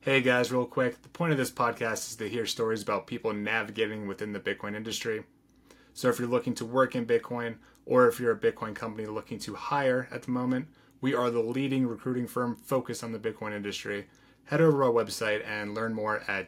Hey guys, real quick. The point of this podcast is to hear stories about people navigating within the Bitcoin industry. So if you're looking to work in Bitcoin, or if you're a Bitcoin company looking to hire at the moment, we are the leading recruiting firm focused on the Bitcoin industry. Head over to our website and learn more at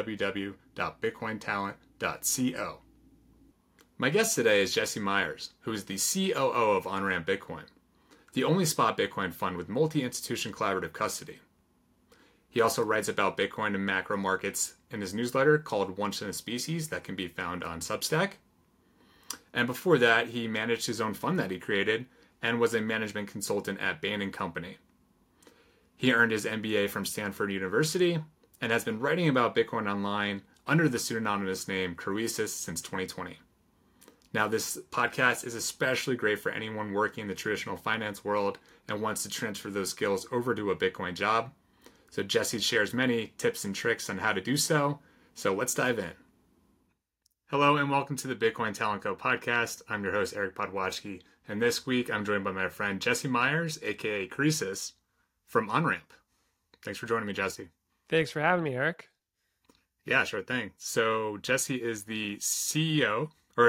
www.bitcointalent.co. My guest today is Jesse Myers, who is the COO of OnRamp Bitcoin, the only spot Bitcoin fund with multi-institution collaborative custody. He also writes about Bitcoin and macro markets in his newsletter called Once in a Species that can be found on Substack. And before that, he managed his own fund that he created and was a management consultant at Bain & Company. He earned his MBA from Stanford University and has been writing about Bitcoin online under the pseudonymous name Croesus since 2020. Now, this podcast is especially great for anyone working in the traditional finance world and wants to transfer those skills over to a Bitcoin job. So Jesse shares many tips and tricks on how to do so. So let's dive in. Hello and welcome to the Bitcoin Talent Co podcast. I'm your host, Eric Podwatchke. And this week I'm joined by my friend Jesse Myers, aka Croesus, from OnRamp. Thanks for joining me, Jesse. Thanks for having me, Eric. Yeah, sure thing. So Jesse is the the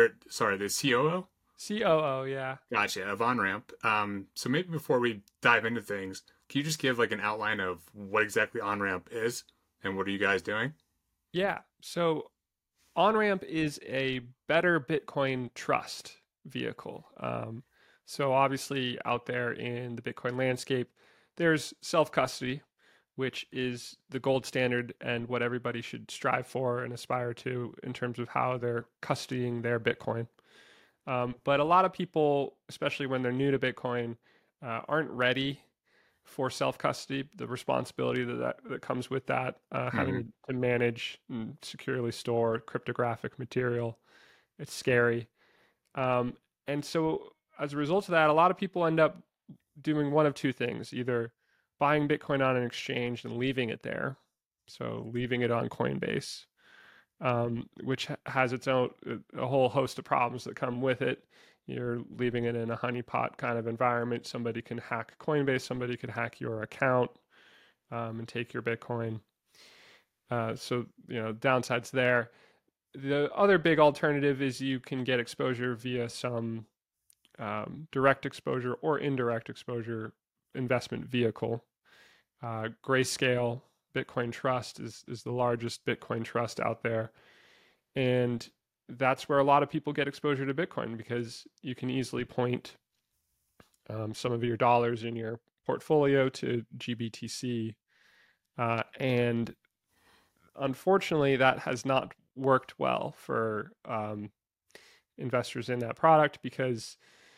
COO? COO, yeah. Gotcha, of OnRamp. So maybe before we dive into things, can you just give like an outline of what exactly OnRamp is and what are you guys doing? Yeah. So OnRamp is a better Bitcoin trust vehicle. So obviously out there in the Bitcoin landscape, there's self-custody, which is the gold standard and what everybody should strive for and aspire to in terms of how they're custodying their Bitcoin. But a lot of people, especially when they're new to Bitcoin, aren't ready for self-custody, the responsibility that comes with that, having to manage and securely store cryptographic material. It's scary. And so as a result of that, a lot of people end up doing one of two things, either buying Bitcoin on an exchange and leaving it there. So leaving it on Coinbase, which has its own, a whole host of problems that come with it. You're leaving it in a honeypot kind of environment. Somebody can hack Coinbase, somebody could hack your account and take your Bitcoin. So, downsides there. The other big alternative is you can get exposure via some direct exposure or indirect exposure investment vehicle. Grayscale Bitcoin Trust is the largest Bitcoin trust out there. And that's where a lot of people get exposure to Bitcoin because you can easily point some of your dollars in your portfolio to GBTC. And unfortunately, that has not worked well for investors in that product because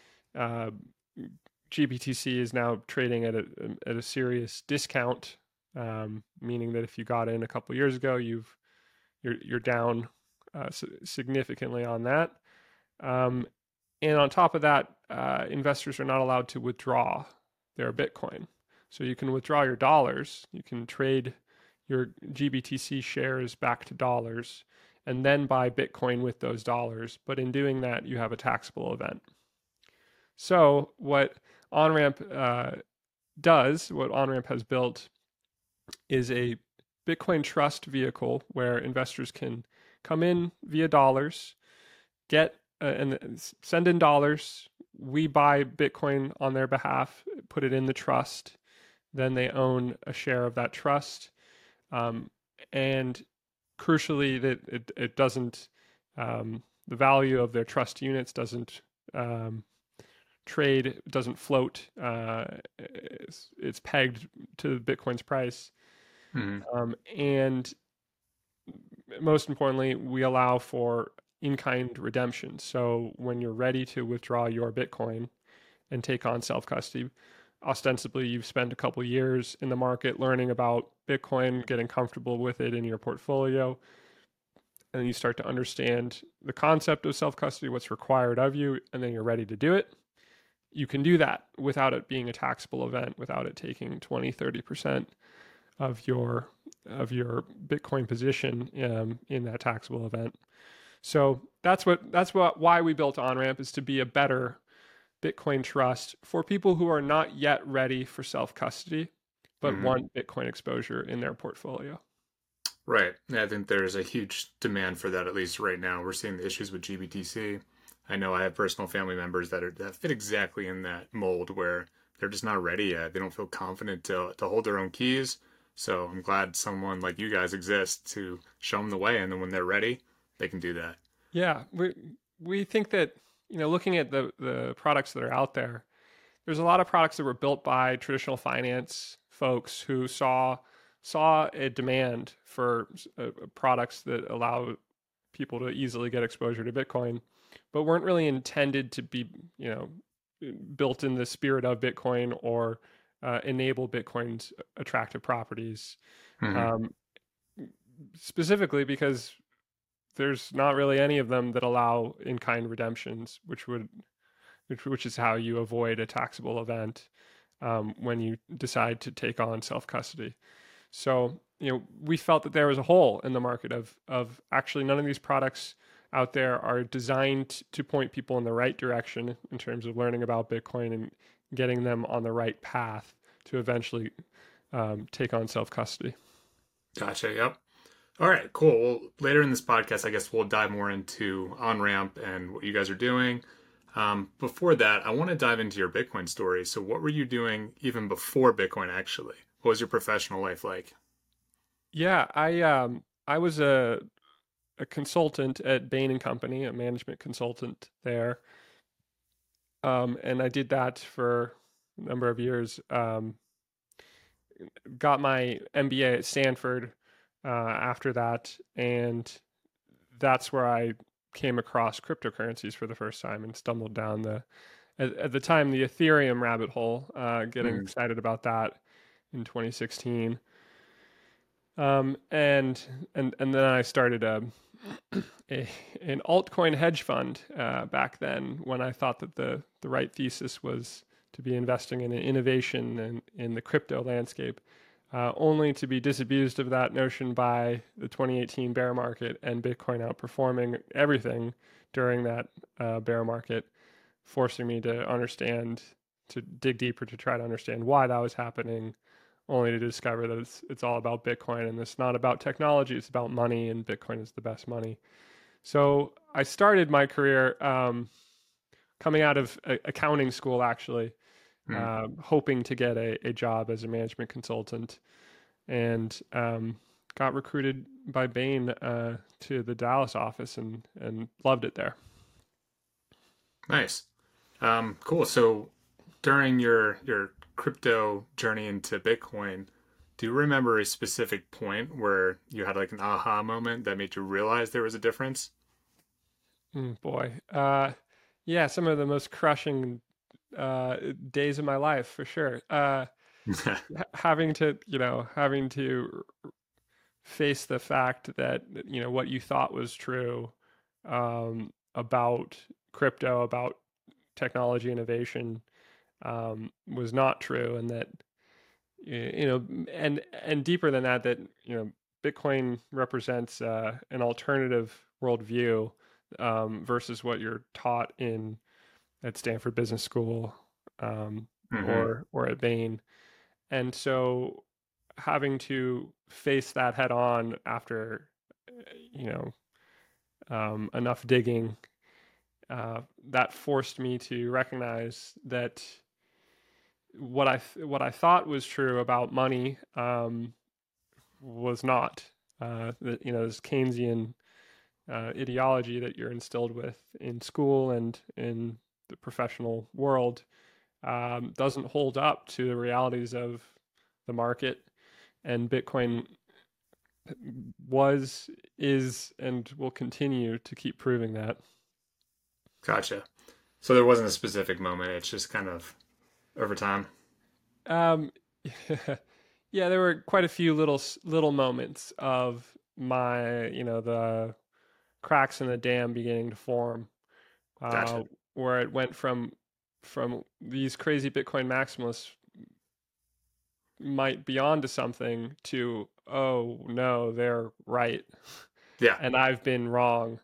GBTC is now trading at a serious discount, meaning that if you got in a couple of years ago, you're down significantly on that. And on top of that, investors are not allowed to withdraw their Bitcoin. So you can withdraw your dollars, you can trade your GBTC shares back to dollars, and then buy Bitcoin with those dollars. But in doing that, you have a taxable event. So what OnRamp what OnRamp has built is a Bitcoin trust vehicle where investors can come in via dollars, get and send in dollars. We buy Bitcoin on their behalf, put it in the trust. Then they own a share of that trust. And crucially, that it doesn't, the value of their trust units doesn't trade, doesn't float. It's pegged to Bitcoin's price. And most importantly, we allow for in-kind redemption. So when you're ready to withdraw your Bitcoin and take on self-custody, ostensibly you've spent a couple years in the market learning about Bitcoin, getting comfortable with it in your portfolio, and you start to understand the concept of self-custody, what's required of you, and then you're ready to do it. You can do that without it being a taxable event, without it taking 20-30% of your Bitcoin position in that taxable event. So that's why we built OnRamp, is to be a better Bitcoin trust for people who are not yet ready for self-custody, but want Bitcoin exposure in their portfolio. Right. Yeah, I think there's a huge demand for that, at least right now. We're seeing the issues with GBTC. I know I have personal family members that fit exactly in that mold where they're just not ready yet. They don't feel confident to hold their own keys. So I'm glad someone like you guys exists to show them the way, and then when they're ready, they can do that. Yeah, we think that, looking at the products that are out there, there's a lot of products that were built by traditional finance folks who saw a demand for products that allow people to easily get exposure to Bitcoin, but weren't really intended to be, built in the spirit of Bitcoin or enable Bitcoin's attractive properties. Mm-hmm. Um, Specifically because there's not really any of them that allow in-kind redemptions, which is how you avoid a taxable event when you decide to take on self-custody. So, we felt that there was a hole in the market of actually none of these products out there are designed to point people in the right direction in terms of learning about Bitcoin and getting them on the right path to eventually take on self-custody. Gotcha. Yep. All right, cool. Well, later in this podcast, I guess we'll dive more into OnRamp and what you guys are doing. Before that, I want to dive into your Bitcoin story. So, what were you doing even before Bitcoin, actually? What was your professional life like? Yeah, I was a consultant at Bain and Company, a management consultant there, and I did that for a number of years. Got my MBA at Stanford after that, and that's where I came across cryptocurrencies for the first time and stumbled down at the time the Ethereum rabbit hole, getting Mm, excited about that in 2016. And then I started an altcoin hedge fund back then when I thought that the right thesis was to be investing in an innovation in the crypto landscape, only to be disabused of that notion by the 2018 bear market and Bitcoin outperforming everything during that bear market, forcing me to dig deeper to try to understand why that was happening, only to discover that it's all about Bitcoin and it's not about technology, it's about money, and Bitcoin is the best money. So I started my career coming out of accounting school, actually, mm. hoping to get a job as a management consultant, and got recruited by Bain to the Dallas office and loved it there. Nice. Cool. So, during your crypto journey into Bitcoin, do you remember a specific point where you had like an aha moment that made you realize there was a difference? Boy, yeah, some of the most crushing days of my life for sure. Having to face the fact that what you thought was true about crypto, about technology innovation, was not true, and that and deeper than that, that Bitcoin represents an alternative worldview versus what you're taught in at Stanford Business School, Hmm. or at Bain. And so having to face that head on after you know enough digging, that forced me to recognize that what I thought was true about money was not. This Keynesian ideology that you're instilled with in school and in the professional world doesn't hold up to the realities of the market. And Bitcoin was, is, and will continue to keep proving that. Gotcha. So there wasn't a specific moment. It's just kind of over time. Um, yeah, there were quite a few little moments of the cracks in the dam beginning to form, uh, Gotcha. where it went from these crazy Bitcoin maximalists might be onto something to, oh no, they're right Yeah. and I've been wrong.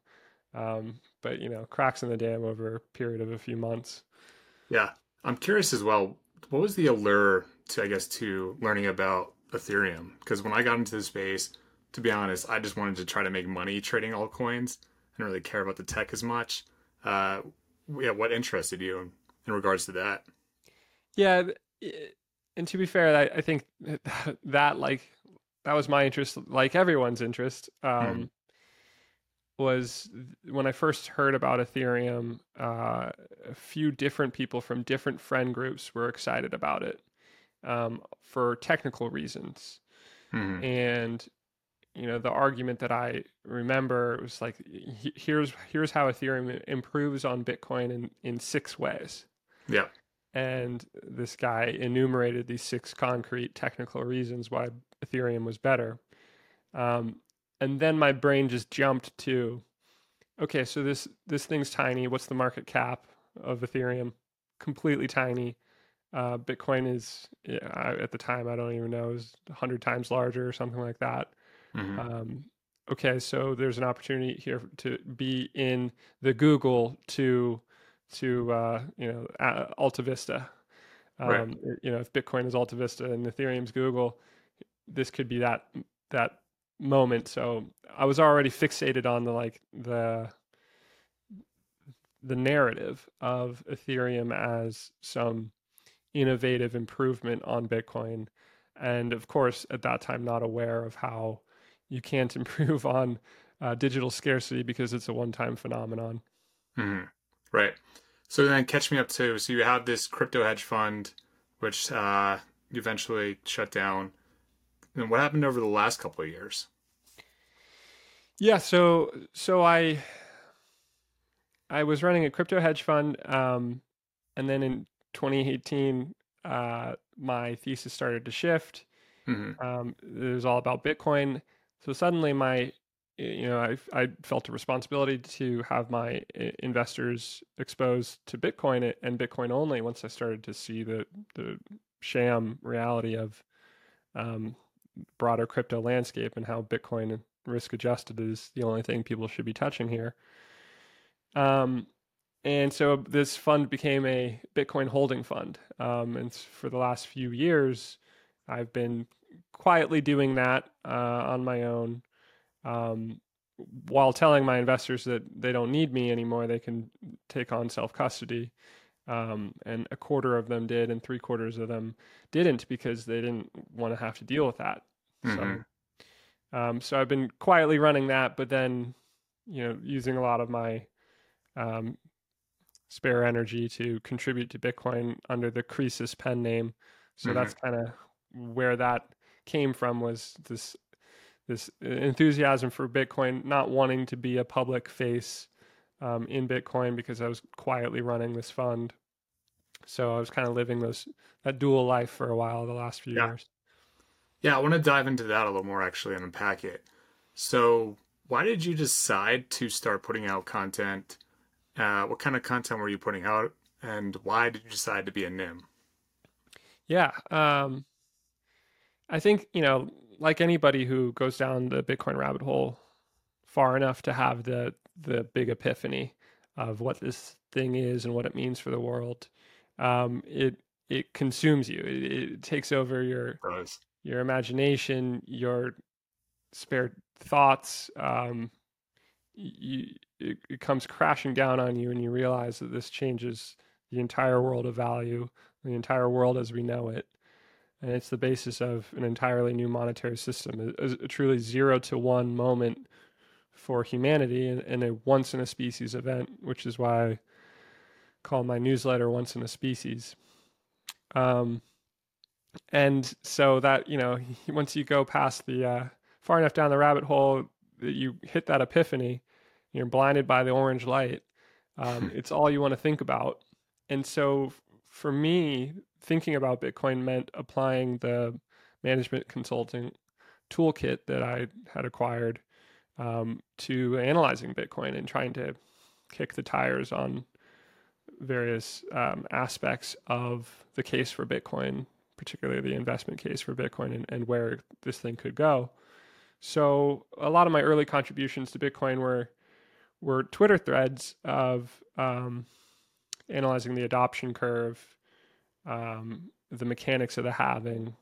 But cracks in the dam over a period of a few months. Yeah. I'm curious as well. what was the allure to, I guess, to learning about Ethereum? Because when I got into the space, to be honest, I just wanted to try to make money trading altcoins. I didn't really care about the tech as much. Uh, yeah, what interested you in regards to that? Yeah, and to be fair, I think that like that was my interest, like everyone's interest. Hmm. Was when I first heard about Ethereum, a few different people from different friend groups were excited about it for technical reasons. Hmm. And the argument that I remember was like, here's how Ethereum improves on Bitcoin in 6 ways. Yeah. And this guy enumerated these 6 concrete technical reasons why Ethereum was better. Um, and then my brain just jumped to, okay, so this thing's tiny. What's the market cap of Ethereum? Completely tiny. Bitcoin is, yeah, at the time, I don't even know, it was 100 times larger or something like that. Hmm. Um, okay, so there's an opportunity here to be in the Google to Alta Vista. Right. If Bitcoin is Alta Vista and Ethereum's Google, this could be that moment. So I was already fixated on the narrative of Ethereum as some innovative improvement on Bitcoin. And of course, at that time, not aware of how you can't improve on digital scarcity because it's a one time phenomenon. Hmm. Right. So then catch me up too. So you have this crypto hedge fund, which you eventually shut down. And what happened over the last couple of years? Yeah, so I was running a crypto hedge fund, and then in 2018, my thesis started to shift. Hmm. It was all about Bitcoin. So suddenly I felt a responsibility to have my investors exposed to Bitcoin and Bitcoin only once I started to see the sham reality of um, broader crypto landscape and how Bitcoin risk adjusted is the only thing people should be touching here. Um, and so this fund became a Bitcoin holding fund. And for the last few years, I've been quietly doing that on my own, um, while telling my investors that they don't need me anymore. They can take on self custody. And a quarter of them did, and 3/4 of them didn't because they didn't want to have to deal with that. Hmm. So I've been quietly running that, but then, using a lot of my um, spare energy to contribute to Bitcoin under the Croesus pen name. So Hmm. that's kind of where that came from, was this enthusiasm for Bitcoin, not wanting to be a public face in Bitcoin because I was quietly running this fund. So I was kind of living that dual life for a while the last few Yeah. years. Yeah, I want to dive into that a little more actually and unpack it. So, why did you decide to start putting out content? What kind of content were you putting out, and why did you decide to be a NIM? Yeah, I think like anybody who goes down the Bitcoin rabbit hole far enough to have the big epiphany of what this thing is and what it means for the world, it consumes you. It takes over Rose. your imagination, your spare thoughts. It comes crashing down on you, and you realize that this changes the entire world of value, the entire world as we know it. And it's the basis of an entirely new monetary system, a truly 0 to 1 moment for humanity and a once in a species event, which is why I call my newsletter Once in a Species. Um, and so that, once you go past the far enough down the rabbit hole that you hit that epiphany, you're blinded by the orange light. It's all you want to think about. And so for me, thinking about Bitcoin meant applying the management consulting toolkit that I had acquired to analyzing Bitcoin and trying to kick the tires on various aspects of the case for Bitcoin, particularly the investment case for Bitcoin and where this thing could go. So a lot of my early contributions to Bitcoin were Twitter threads of analyzing the adoption curve the mechanics of the halving,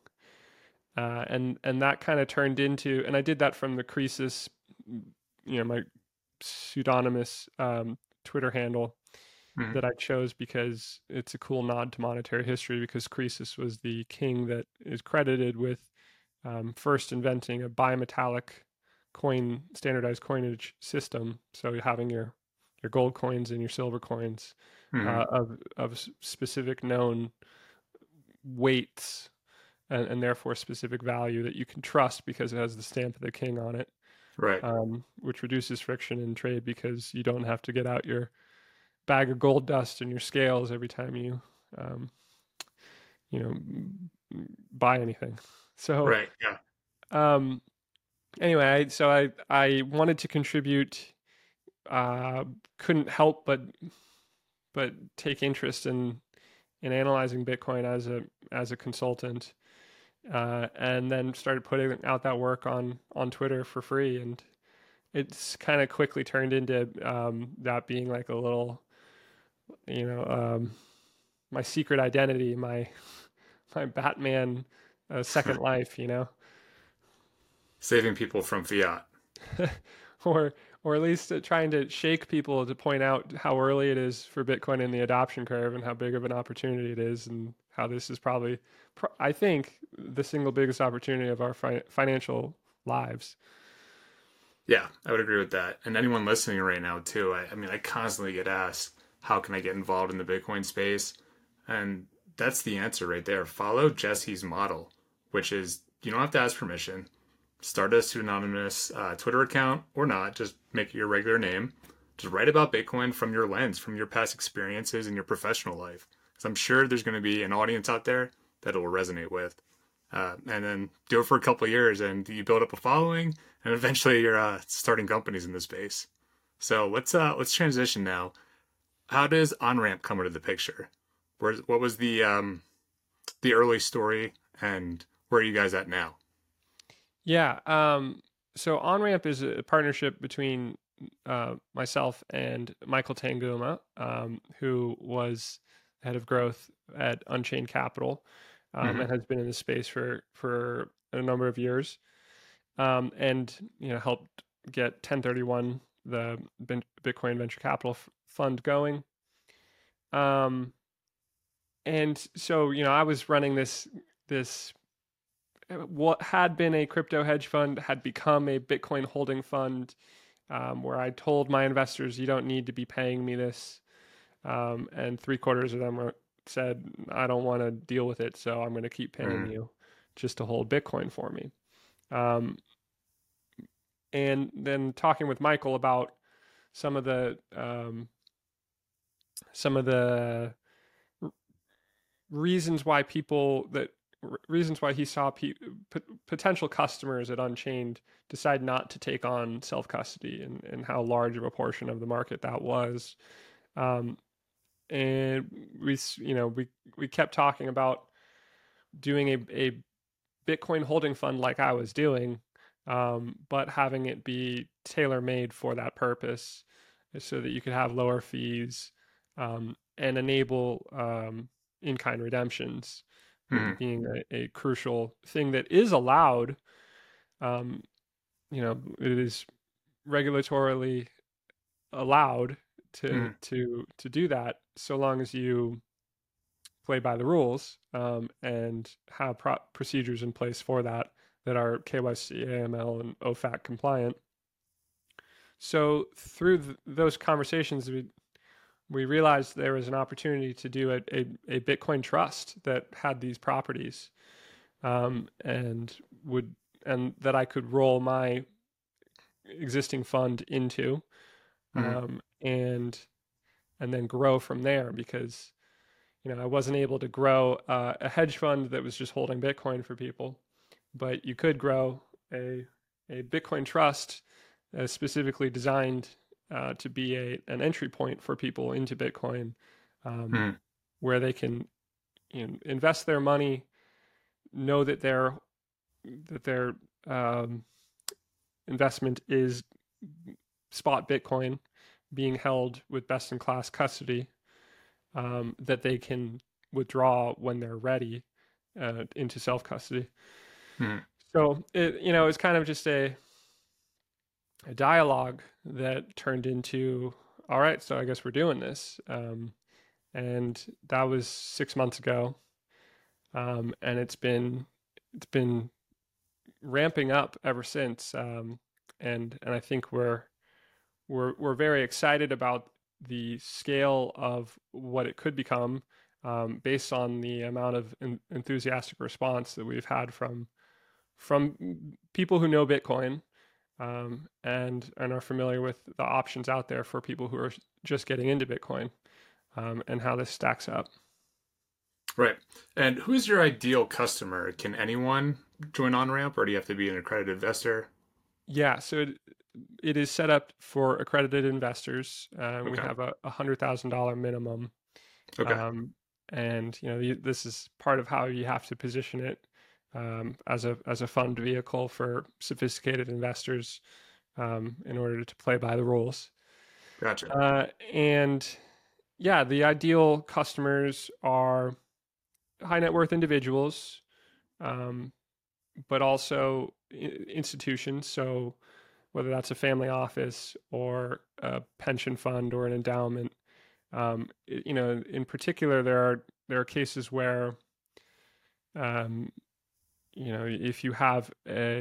and that kind of turned into, and I did that from the Croesus, my pseudonymous Twitter handle Mhm. that I chose because it's a cool nod to monetary history, because Croesus was the king that is credited with first inventing a bimetallic standardized coinage system. So having your gold coins and your silver coins Mhm. of specific known weights, and therefore specific value that you can trust because it has the stamp of the king on it, Right. which reduces friction in trade because you don't have to get out your bag of gold dust and your scales every time um, you know, buy anything. So Right. Yeah. um, anyway, I wanted to contribute. Uh, couldn't help but take interest in analyzing Bitcoin as a consultant, and then started putting out that work on Twitter for free, and it's kind of quickly turned into that being like a little, you know, my secret identity, my Batman second life. Saving people from fiat. or or at least trying to shake people to point out how early it is for Bitcoin in the adoption curve and how big of an opportunity it is, and how this is probably, I think, the single biggest opportunity of our financial lives. Yeah, I would agree with that. And anyone listening right now too. I mean, I constantly get asked, how can I get involved in the Bitcoin space? And that's the answer right there. Follow Jesse's model, which is you don't have to ask permission. Start a pseudonymous Twitter account or not. Just make it your regular name. Just write about Bitcoin from your lens, from your past experiences in your professional life. Because I'm sure there's going to be an audience out there that it will resonate with. And then do it for a couple of years, and you build up a following, and eventually you're starting companies in the space. So let's transition now. How does OnRamp come into the picture? What was the early story, and where are you guys at now? Yeah. So OnRamp is a partnership between myself and Michael Tanguma, who was head of growth at Unchained Capital, Mm-hmm. and has been in the space for a number of years, and helped get 1031, the Bitcoin venture capital fund, going. Um, and so I was running this what had been a crypto hedge fund had become a Bitcoin holding fund, where I told my investors, you don't need to be paying me this. And three-quarters of them said, I don't want to deal with it, so I'm going to keep paying Mm-hmm. you just to hold Bitcoin for me. Um, and then talking with Michael about some of the um, some of the reasons why reasons why he saw potential customers at Unchained decide not to take on self custody, and how large of a portion of the market that was. Um, and we kept talking about doing a Bitcoin holding fund like I was doing, but having it be tailor made for that purpose, so that you could have lower fees, and enable in kind redemptions, Mm-hmm. being a crucial thing that is allowed. Um, it is regulatorily allowed to Mm-hmm. do that, so long as you play by the rules, and have procedures in place for that are KYC, AML, and OFAC compliant. So through those conversations, we realized there was an opportunity to do a Bitcoin trust that had these properties, and would and that I could roll my existing fund into, Mm-hmm. and then grow from there, because I wasn't able to grow a hedge fund that was just holding Bitcoin for people, but you could grow a Bitcoin trust, specifically designed to be an entry point for people into Bitcoin, um, Mm-hmm. where they can invest their money, know that their um, investment is spot Bitcoin being held with best in class custody, that they can withdraw when they're ready into self custody. Mhm. So it's kind of just a dialogue that turned into, all right, so I guess we're doing this. And that was 6 months ago. And it's been ramping up ever since. And I think we're very excited about the scale of what it could become, based on the amount of enthusiastic response that we've had from people who know Bitcoin, and are familiar with the options out there for people who are just getting into Bitcoin, and how this stacks up. Right. And who's your ideal customer? Can anyone join OnRamp, or do you have to be an accredited investor? Yeah, so it is set up for accredited investors. We Okay. have a $100,000 minimum, Okay. um, and this is part of how you have to position it, as a fund vehicle for sophisticated investors, in order to play by the rules. Gotcha. And yeah, the ideal customers are high net worth individuals, um, but also institutions. So whether that's a family office or a pension fund or an endowment, in particular, there are cases where, um, if you have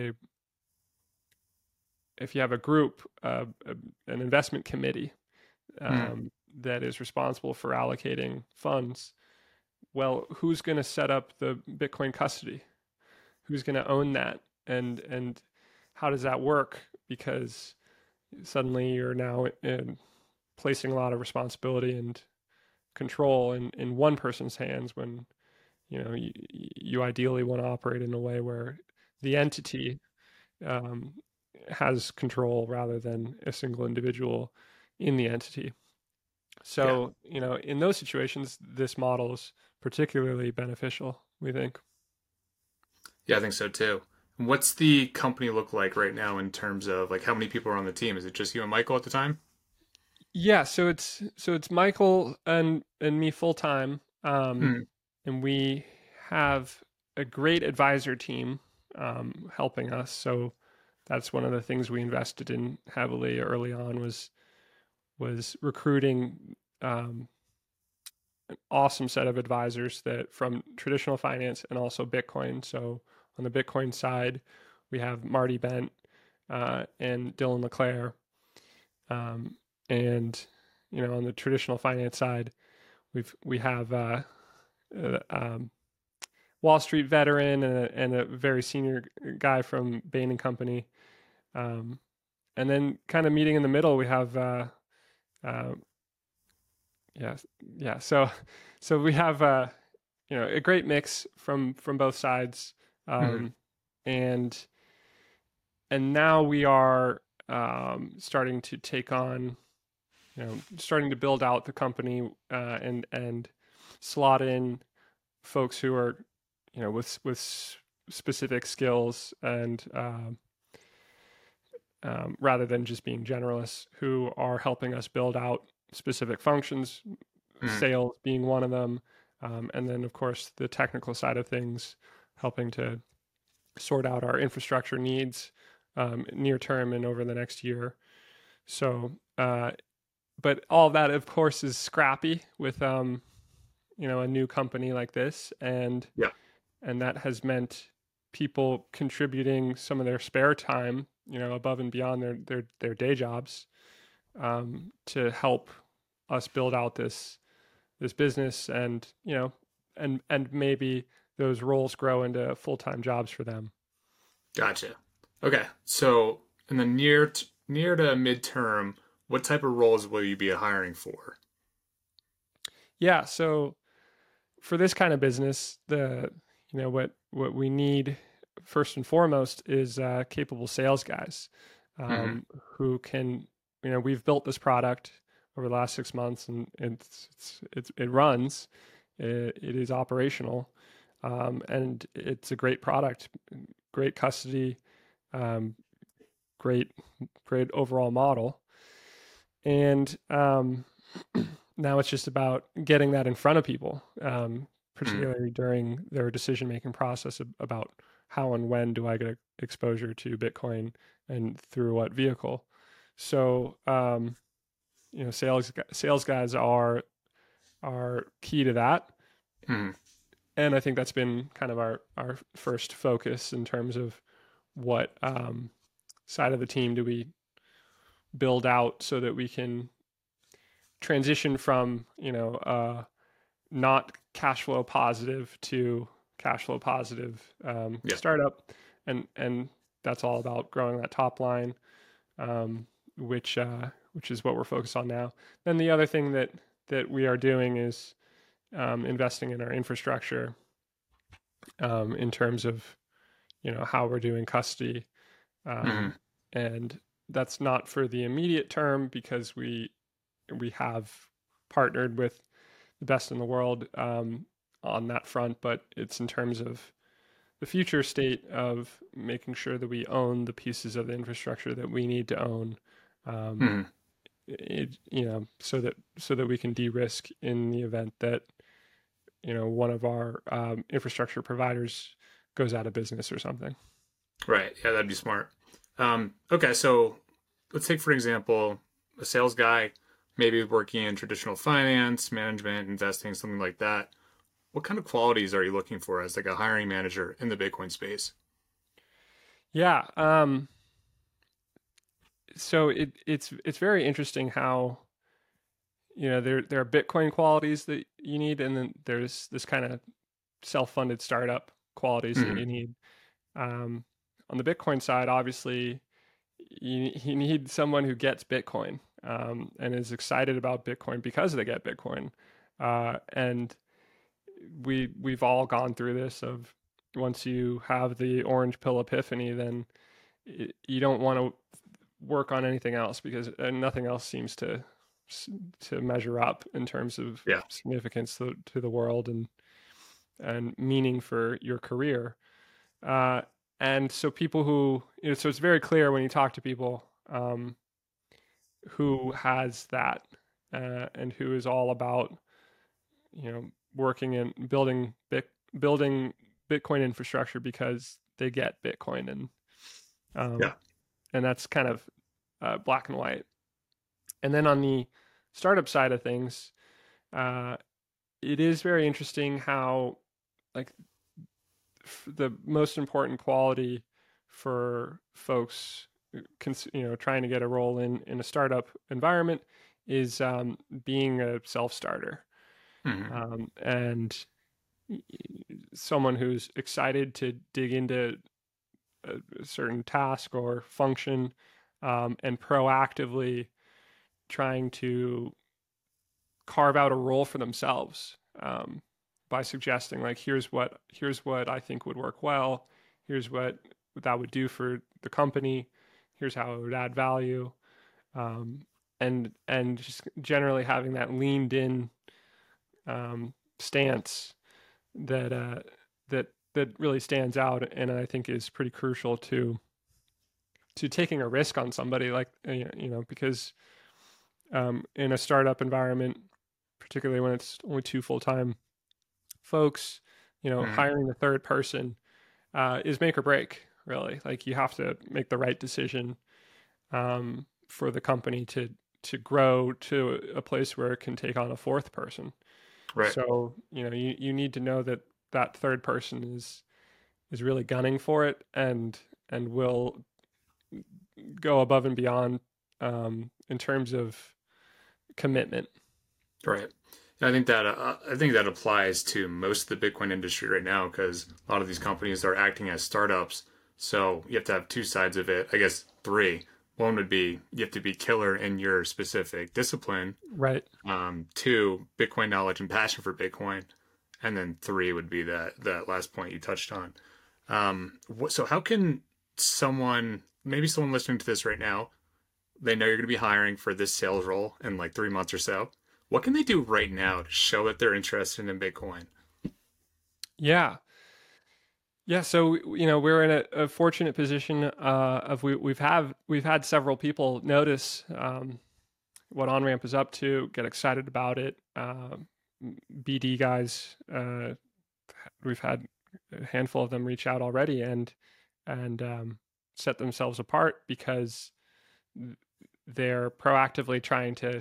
a group, an investment committee, Mhm. that is responsible for allocating funds, well, who's going to set up the Bitcoin custody? Who's going to own that? And how does that work? Because suddenly you're now placing a lot of responsibility and control in one person's hands, when you ideally want to operate in a way where the entity, um, has control rather than a single individual in the entity. Yeah. So, in those situations, this model is particularly beneficial, we think. Yeah, I think so too. What's the company look like right now in terms of like how many people are on the team? Is it just you and Michael at the time? Yeah, so it's Michael and me full time, Hmm. and we have a great advisor team, helping us. So that's one of the things we invested in heavily early on, was recruiting, an awesome set of advisors that from traditional finance and also Bitcoin. So on the Bitcoin side, we have Marty Bent, and Dylan LeClaire, um, and on the traditional finance side, we have, uh, um, Wall Street veteran and a very senior guy from Bain and Company, um, and then kind of meeting in the middle, we have, uh, yeah, yeah. So we have, a great mix from both sides, Hmm. um, and now we are, starting to take on, starting to build out the company, and slot in folks who are, with specific skills, and, rather than just being generalists, who are helping us build out specific functions, Hmm. sales being one of them, and then of course the technical side of things, helping to sort out our infrastructure needs, near term and over the next year. So, but all of that, of course, is scrappy with, a new company like this, Yeah. and that has meant people contributing some of their spare time, above and beyond their day jobs, to help us build out this business, and and maybe those roles grow into full-time jobs for them. Gotcha. Okay. So in the near to midterm, what type of roles will you be hiring for? Yeah, so for this kind of business, what we need first and foremost is, capable sales guys, Hmm. who can, we've built this product over the last 6 months, and it runs, it is operational, and it's a great product, great custody, um, great overall model, and, now it's just about getting that in front of people, Mm-hmm. particularly during their decision-making process about how and when do I get exposure to Bitcoin and through what vehicle. So, sales guys are key to that. Mm-hmm. And I think that's been kind of our first focus in terms of what side of the team do we build out so that we can transition from, not cash flow positive to cash flow positive Yeah. startup. And that's all about growing that top line, um, which is what we're focused on now. Then the other thing that we are doing is investing in our infrastructure, in terms of how we're doing custody, Mm-hmm. um, and that's not for the immediate term because we have partnered with the best in the world on that front, but it's in terms of the future state of making sure that we own the pieces of the infrastructure that we need to own, um, Mm-hmm. so that we can de-risk in the event that one of our infrastructure providers goes out of business or something. Right. Yeah, that'd be smart. Okay, so let's take for example a sales guy, maybe working in traditional finance, management, investing, something like that. What kind of qualities are you looking for as like a hiring manager in the Bitcoin space? Yeah. So it's very interesting how there are Bitcoin qualities that you need, and then there's this kind of self-funded startup qualities that Mm-hmm. you need. Um, on the Bitcoin side, obviously, you need someone who gets Bitcoin, and is excited about Bitcoin because they get Bitcoin. And we've all gone through this of once you have the orange pill epiphany, then you don't want to work on anything else because nothing else seems to measure up in terms of Yeah. significance to the world and meaning for your career. Uh, and so people who, so it's very clear when you talk to people who has that, and who is all about, working and building Bitcoin infrastructure because they get Bitcoin, um, Yeah. and that's kind of black and white. And then on the startup side of things, uh, it is very interesting how, like, the most important quality for folks trying to get a role in a startup environment is being a self-starter, Mm-hmm. and someone who's excited to dig into a certain task or function, and proactively trying to carve out a role for themselves, by suggesting, like, here's what I think would work well, here's what that would do for the company, here's how it would add value, um, and just generally having that leaned in stance that that really stands out, and I think is pretty crucial to taking a risk on somebody, like, because in a startup environment, particularly when it's only two full-time folks, Mm-hmm. hiring the third person is make or break, really. Like, you have to make the right decision for the company to grow to a place where it can take on a fourth person. Right. So, you need to know that that third person is really gunning for it, and will go above and beyond, in terms of commitment. Right. I think that applies to most of the Bitcoin industry right now because a lot of these companies are acting as startups. So you have to have two sides of it. I guess three. One would be you have to be killer in your specific discipline. Right. Two, Bitcoin knowledge and passion for Bitcoin, and then three would be that last point you touched on. So how can maybe someone listening to this right now, they know you're going to be hiring for this sales role in like 3 months or so. What can they do right now to show that they're interested in Bitcoin? Yeah. Yeah, so we're in a fortunate position of we've had several people notice what OnRamp is up to, get excited about it. BD guys we've had a handful of them reach out already and set themselves apart because they're proactively trying to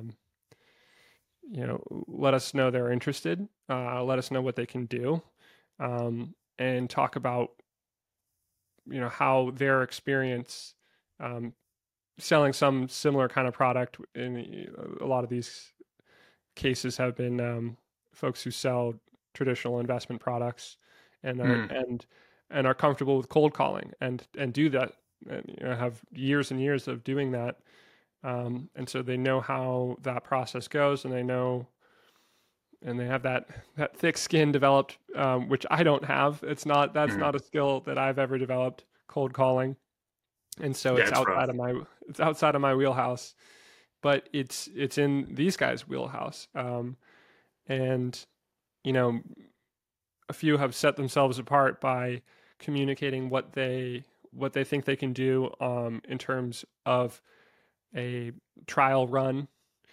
let us know they're interested, let us know what they can do, and talk about how their experience um, selling some similar kind of product. In a lot of these cases have been folks who sell traditional investment products and are Mm. and are comfortable with cold calling and do that, and have years and years of doing that, and so they know how that process goes, and they have that thick skin developed, which I don't have. That's Mm. not a skill that I've ever developed, cold calling, and so Yeah, it's rough. it's outside of my wheelhouse, but it's in these guys' wheelhouse, and you know a few have set themselves apart by communicating what they think they can do, in terms of a trial run,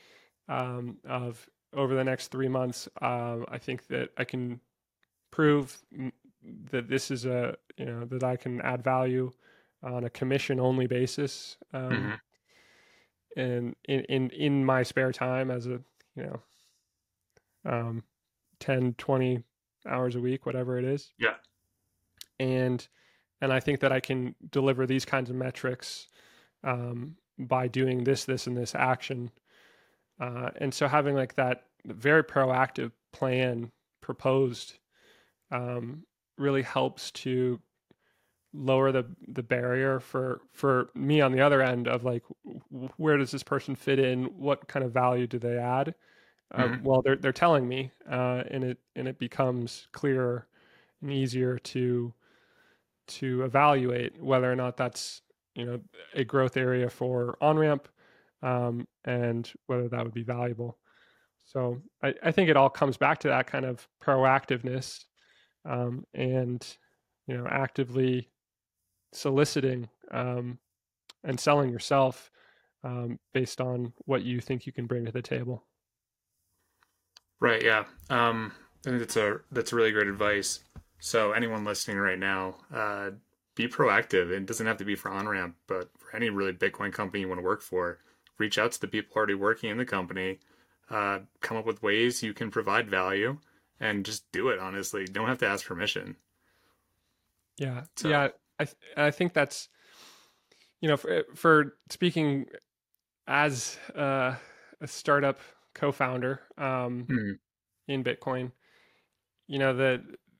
of over the next 3 months. I think that I can prove that this is that I can add value on a commission only basis, Hmm. and in my spare time as a you know um, 10 20 hours a week, whatever it is, Yeah. and I think that I can deliver these kinds of metrics, by doing this and this action, and so having like that very proactive plan proposed, um, really helps to lower the barrier for me on the other end of like, where does this person fit in, what kind of value do they add. Hmm. Well, they're telling me, and it becomes clearer and easier to evaluate whether or not that's a growth area for OnRamp, and whether that would be valuable. So I think it all comes back to that kind of proactiveness, and actively soliciting, and selling yourself, based on what you think you can bring to the table. Right. Yeah. I think that's really great advice. So anyone listening right now, be proactive. It doesn't have to be for OnRamp, but for any really Bitcoin company you want to work for, reach out to the people already working in the company. Come up with ways you can provide value, and just do it. Honestly, you don't have to ask permission. Yeah, So. yeah. I think that's for speaking as a startup co-founder, Hmm. in Bitcoin, that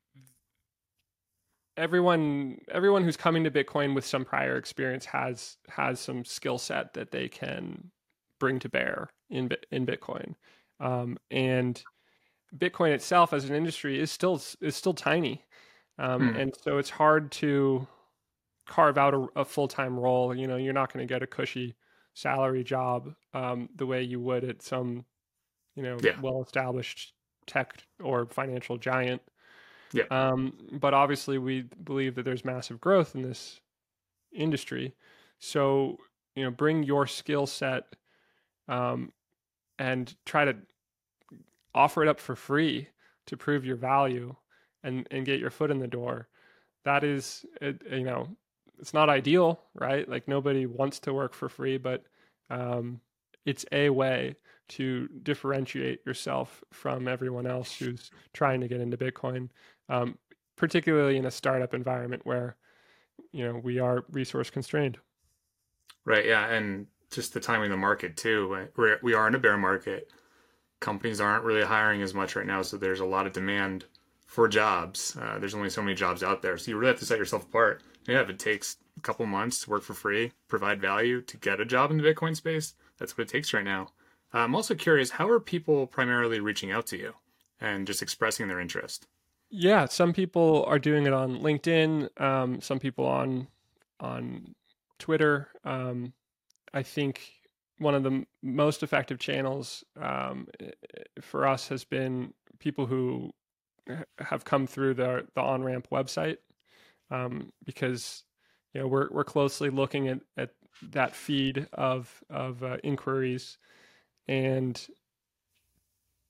everyone who's coming to Bitcoin with some prior experience has some skill set that they can bring to bear in Bitcoin, and Bitcoin itself as an industry is still tiny, Hmm. and so it's hard to carve out a full time role. You're not going to get a cushy salary job, the way you would at some Yeah. well established tech or financial giant. Yeah. But obviously, we believe that there's massive growth in this industry. So, bring your skill set, um, and try to offer it up for free to prove your value and get your foot in the door. That is, it's not ideal, right? Like nobody wants to work for free, but it's a way to differentiate yourself from everyone else who's trying to get into Bitcoin, um, particularly in a startup environment where we are resource constrained. Right. Yeah. And just the timing of the market too. We are in a bear market. Companies aren't really hiring as much right now, so there's a lot of demand for jobs. There's only so many jobs out there, so you really have to set yourself apart. Yeah, if it takes a couple months to work for free, provide value to get a job in the Bitcoin space, that's what it takes right now. I'm also curious, how are people primarily reaching out to you and just expressing their interest? Yeah, some people are doing it on LinkedIn. Some people on Twitter. I think one of the most effective channels, for us has been people who have come through the OnRamp website, because we're closely looking at that feed of inquiries, and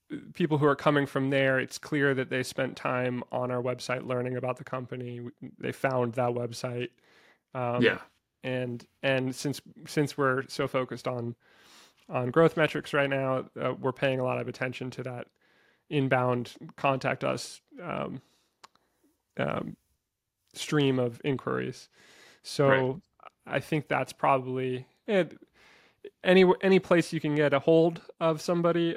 people who are coming from there, it's clear that they spent time on our website learning about the company. They found that website. Um, Yeah. and since we're so focused on growth metrics right now, we're paying a lot of attention to that inbound contact us um, stream of inquiries. Right. So I think that's probably it. Any place you can get a hold of somebody,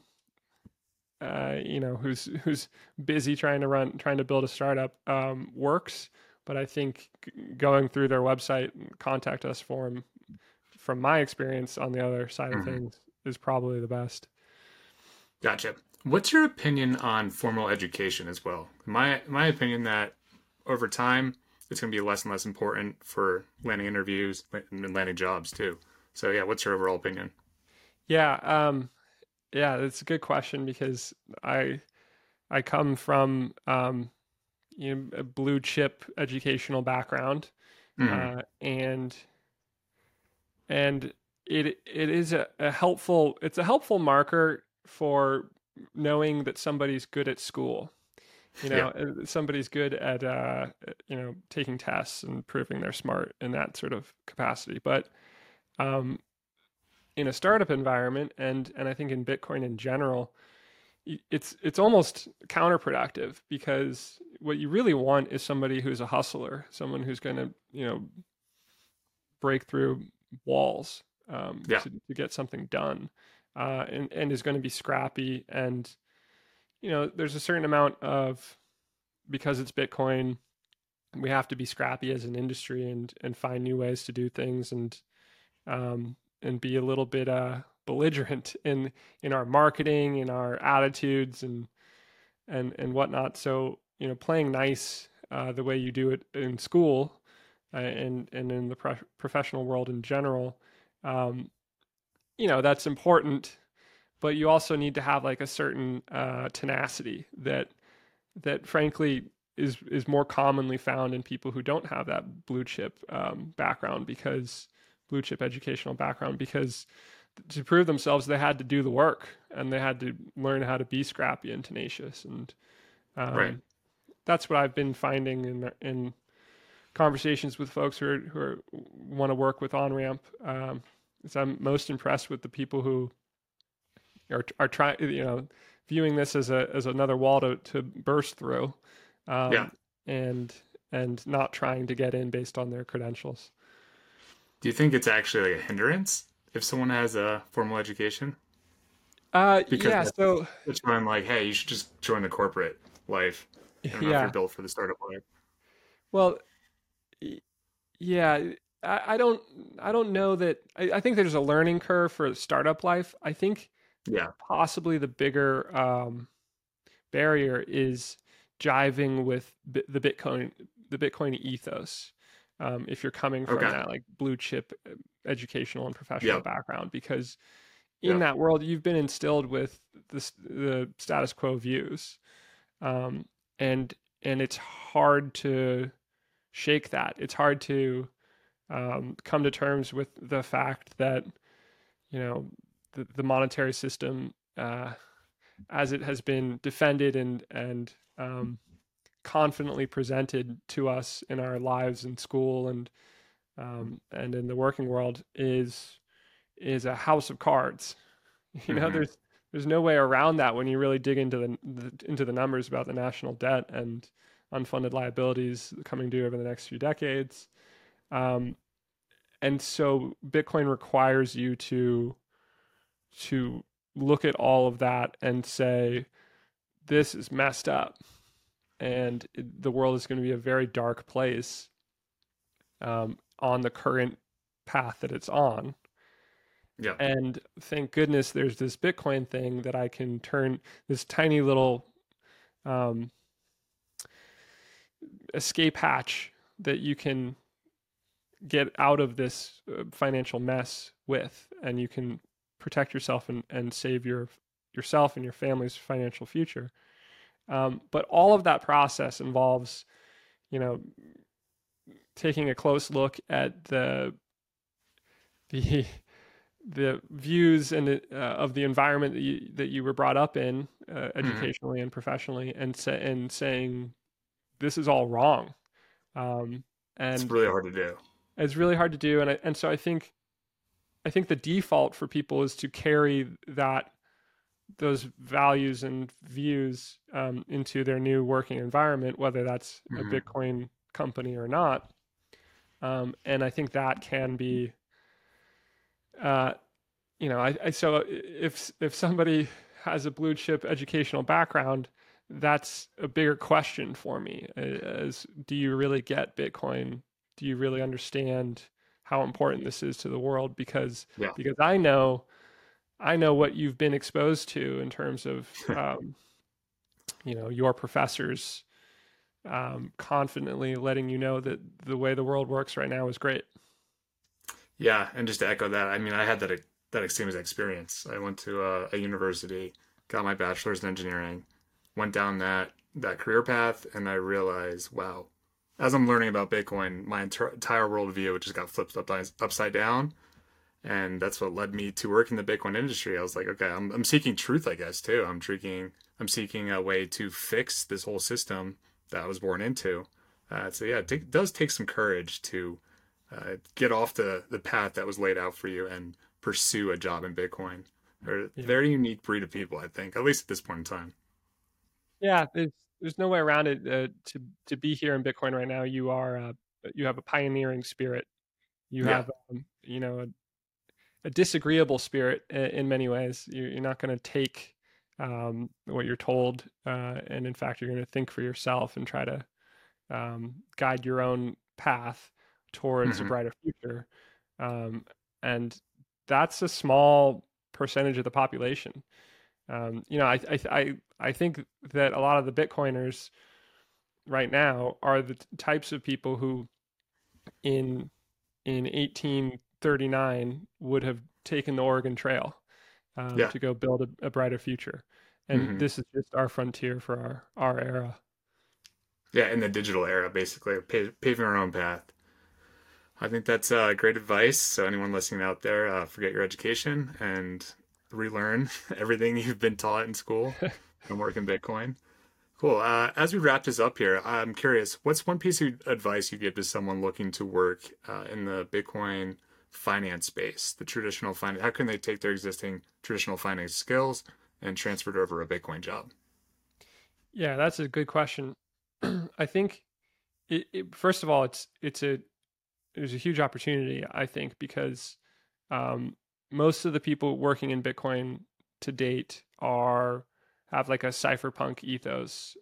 who's busy trying to build a startup, works. But I think going through their website and contact us form, from my experience on the other side of Hmm. things, is probably the best. Gotcha. What's your opinion on formal education as well? My opinion that over time it's going to be less and less important for landing interviews and landing jobs too. So yeah, what's your overall opinion? Yeah, yeah, that's a good question because I I come from a blue chip educational background, Hmm. and and it is a helpful it's a helpful marker for knowing that somebody's good at school. Yeah. Somebody's good at taking tests and proving they're smart in that sort of capacity. But um, in a startup environment, and I think in Bitcoin in general, it's almost counterproductive because what you really want is somebody who's a hustler, someone who's going to break through walls, Yeah. to get something done, and is going to be scrappy. And there's a certain amount of, because it's Bitcoin, we have to be scrappy as an industry and find new ways to do things, and be a little bit belligerent in our marketing, in our attitudes, and whatnot. So playing nice, the way you do it in school, and in the professional world in general, um, that's important. But you also need to have like a certain tenacity that frankly is more commonly found in people who don't have that blue chip background, because blue chip educational background, because to prove themselves they had to do the work and they had to learn how to be scrappy and tenacious. And Right. um, that's what I've been finding in conversations with folks who want to work with OnRamp. Is I'm most impressed with the people who are trying, viewing this as another wall to burst through, Yeah. um, and not trying to get in based on their credentials. Do you think it's actually like a hindrance if someone has a formal education? Because Yeah. So it's when like, hey, you should just join the corporate life. I don't know if you're yeah. built for the startup life. Well, yeah. I don't know that. I think there's a learning curve for startup life. I think Yeah. possibly the bigger barrier is jiving with the Bitcoin ethos. If you're coming from Okay. that like blue chip educational and professional Yep. background, because in Yep. that world you've been instilled with the status quo views, um, and it's hard to shake that. It's hard to come to terms with the fact that you know the monetary system, as it has been defended and confidently presented to us in our lives in school and in the working world, is a house of cards. Hmm. There's no way around that when you really dig into into the numbers about the national debt and unfunded liabilities coming due over the next few decades. Um, and so Bitcoin requires you to look at all of that and say this is messed up, and the world is going to be a very dark place, on the current path that it's on. Yep. And thank goodness there's this Bitcoin thing that I can turn this tiny little um, escape hatch that you can get out of this financial mess with, and you can protect yourself and save yourself and your family's financial future. But all of that process involves, you know, taking a close look at the the views and of the environment that you were brought up in, Hmm. educationally and professionally, and saying this is all wrong. Um, It's and really hard to do. it's really hard to do. And so I think the default for people is to carry those values and views into their new working environment, whether that's a Hmm. Bitcoin company or not. And I think that can be, uh, so if somebody has a blue chip educational background, that's a bigger question for me. Is do you really get Bitcoin? Do you really understand how important this is to the world? Yeah. Because I know what you've been exposed to in terms of your professors confidently letting you know that the way the world works right now is great. Yeah, and just to echo that, I mean, I had that same experience. I went to a university, got my bachelor's in engineering, went down that career path, and I realized, wow, as I'm learning about Bitcoin, my entire worldview just got flipped upside down, and that's what led me to work in the Bitcoin industry. I was like, okay, I'm seeking truth, I guess too. I'm seeking a way to fix this whole system that I was born into. So yeah, it does take some courage to get off the path that was laid out for you and pursue a job in Bitcoin. They're a Yeah. very unique breed of people, I think, at least at this point in time. Yeah, there's no way around it. To be here in Bitcoin right now, you have a pioneering spirit. You Yeah. have a disagreeable spirit in many ways. You're not going to take what you're told, and in fact, you're going to think for yourself and try to guide your own path towards a Hmm. brighter future. Um, and that's a small percentage of the population. I think that a lot of the Bitcoiners right now are the types of people who in 1839 would have taken the Oregon Trail Yeah. to go build a brighter future. And Hmm. this is just our frontier for our era. Yeah. In the digital era, basically, paving our own path. I think that's great advice. So, anyone listening out there, forget your education and relearn everything you've been taught in school and work in Bitcoin. Cool. As we wrap this up here, I'm curious, what's one piece of advice you give to someone looking to work in the Bitcoin finance space, the traditional finance? How can they take their existing traditional finance skills and transfer it over a Bitcoin job? Yeah, that's a good question. I think first of all, there's a huge opportunity, I think, because um, most of the people working in Bitcoin to date are have like a cypherpunk ethos,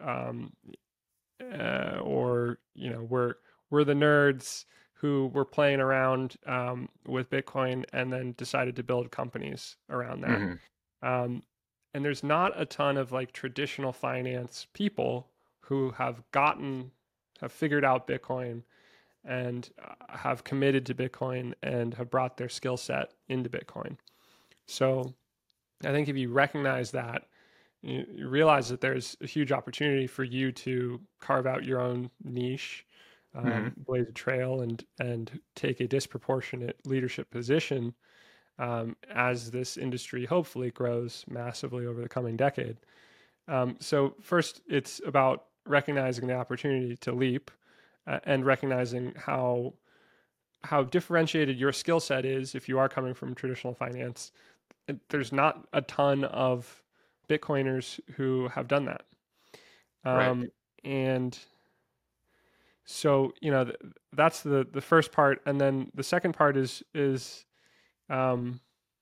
or we're the nerds who were playing around with Bitcoin and then decided to build companies around that. Hmm. Um, and there's not a ton of like traditional finance people who have figured out Bitcoin and have committed to Bitcoin and have brought their skill set into Bitcoin. So I think if you recognize that, you realize that there's a huge opportunity for you to carve out your own niche, Hmm. blaze a trail, and take a disproportionate leadership position as this industry hopefully grows massively over the coming decade. So first, it's about recognizing the opportunity to leap and recognizing how differentiated your skill set is if you are coming from traditional finance. There's not a ton of Bitcoiners who have done that. Right. And so, that's the first part. And then the second part is um,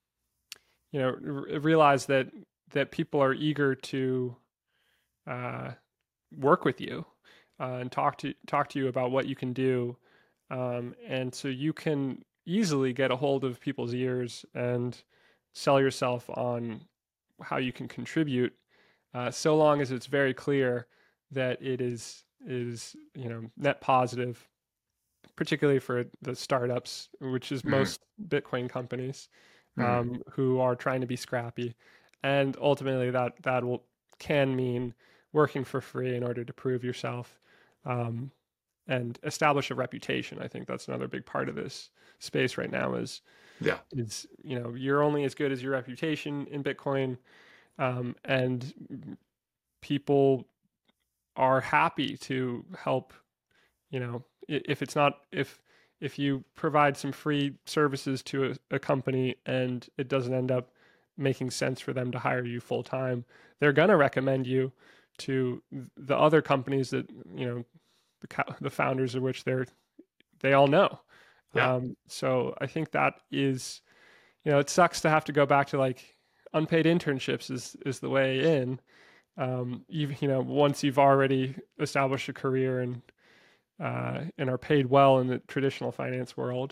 realize that people are eager to uh, work with you and talk to you about what you can do, and so you can easily get a hold of people's ears and sell yourself on how you can contribute, so long as it's very clear that it is net positive, particularly for the startups, which is Hmm. most Bitcoin companies, Hmm. who are trying to be scrappy, and ultimately that will can mean working for free in order to prove yourself. Um, and establish a reputation. I think that's another big part of this space right now Yeah. is you're only as good as your reputation in Bitcoin, and people are happy to help. If it's not if you provide some free services to a company and it doesn't end up making sense for them to hire you full time, they're going to recommend you to the other companies that the founders of which they all know. Yeah. So I think that is, it sucks to have to go back to like unpaid internships is the way in. Once you've already established a career and are paid well in the traditional finance world,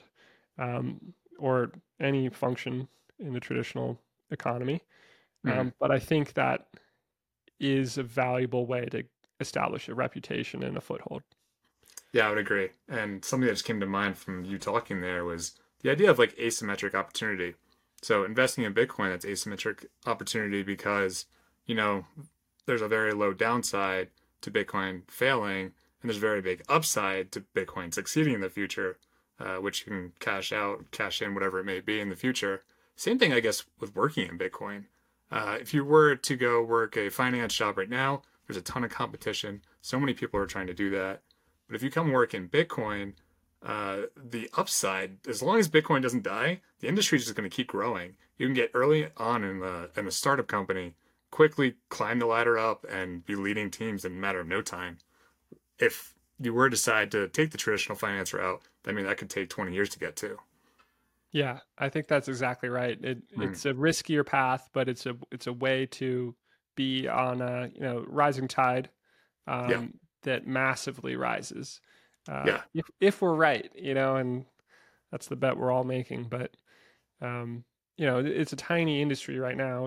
or any function in the traditional economy. Mhm. But I think that is a valuable way to establish a reputation and a foothold. Yeah, I would agree. And something that just came to mind from you talking there was the idea of like asymmetric opportunity. So investing in Bitcoin, that's asymmetric opportunity because, you know, there's a very low downside to Bitcoin failing, and there's a very big upside to Bitcoin succeeding in the future, which you can cash out, cash in, whatever it may be in the future. Same thing, I guess, with working in Bitcoin. If you were to go work a finance job right now, there's a ton of competition. So many people are trying to do that. But if you come work in Bitcoin, the upside, as long as Bitcoin doesn't die, the industry is just going to keep growing. You can get early on in a startup company, quickly climb the ladder up, and be leading teams in a matter of no time. If you were to decide to take the traditional finance route, I mean, that could take 20 years to get to. Yeah, I think that's exactly right. Mm. It's a riskier path, but it's a way to be on a rising tide, Yeah, that massively rises. yeah, If we're right, and that's the bet we're all making. But um, it's a tiny industry right now.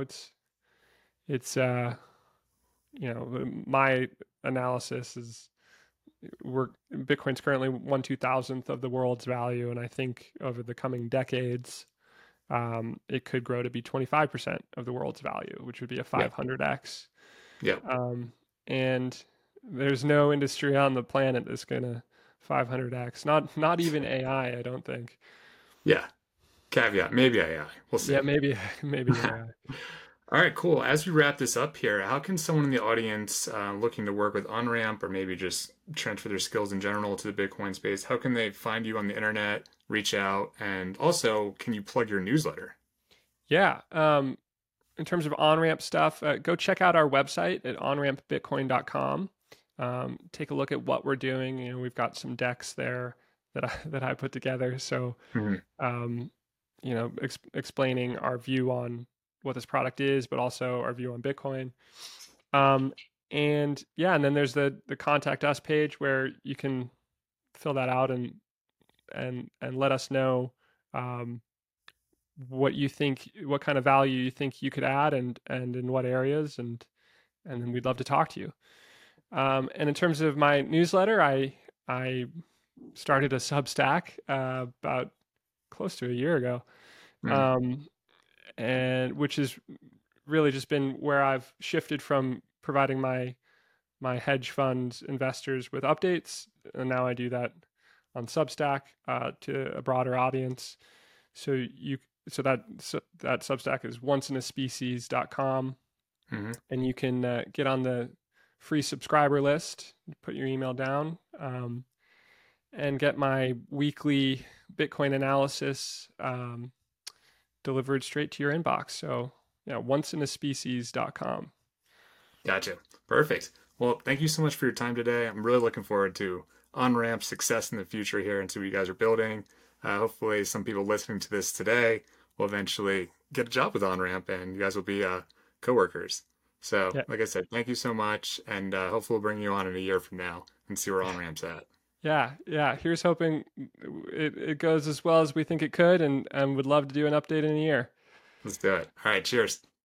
It's my analysis is Bitcoin's currently 1/2000th of the world's value, and I think over the coming decades, it could grow to be 25% of the world's value, which would be a yeah, 500x. yeah, And there's no industry on the planet that's gonna 500x. Not even AI, I don't think. yeah. Caveat, maybe AI. We'll Yeah, see. maybe maybe AI. All right, cool. As we wrap this up here, how can someone in the audience looking to work with OnRamp or maybe just transfer their skills in general to the Bitcoin space, how can they find you on the internet, reach out, and also can you plug your newsletter? Yeah. In terms of on-ramp stuff, go check out our website at onrampbitcoin.com. Take a look at what we're doing. We've got some decks there that I put together. So, Mhm. um, explaining our view on what this product is, but also our view on Bitcoin. Um, and yeah, and then there's the contact us page where you can fill that out and let us know, um, what you think, what kind of value you think you could add, and in what areas, and then we'd love to talk to you. And in terms of my newsletter, I started a Substack about close to a year ago, Mhm. um, and which has really just been where I've shifted from providing my hedge fund investors with updates, and now I do that on Substack, to a broader audience. So you that Substack is onceinaSpecies.com, Mhm. and you can get on the free subscriber list, put your email down, and get my weekly Bitcoin analysis, delivered straight to your inbox. So yeah, onceinaSpecies.com. Gotcha. Perfect. Well, thank you so much for your time today. I'm really looking forward to OnRamp success in the future here and see what you guys are building. Hopefully, some people listening to this today will eventually get a job with OnRamp and you guys will be coworkers. So, Yeah, like I said, thank you so much. And hopefully, we'll bring you on in a year from now and see where OnRamp's at. yeah. Here's hoping it goes as well as we think it could, and would love to do an update in a year. Let's do it. All right. Cheers.